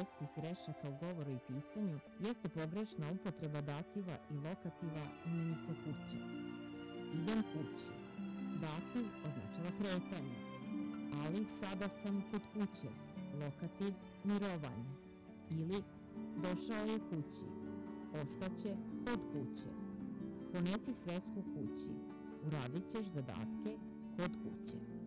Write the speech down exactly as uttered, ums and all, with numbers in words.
čestih grešaka u govoru i pisanju jeste pogrešna upotreba dativa i lokativa imenice kuće. Idem kući. Dativ označava kretanje, ali sada sam kod kuće. Lokativ mirovanje. Ili došao je kući. Ostaće kod kuće. Ponesi svesku kući. Uradit ćeš zadatke kod kuće.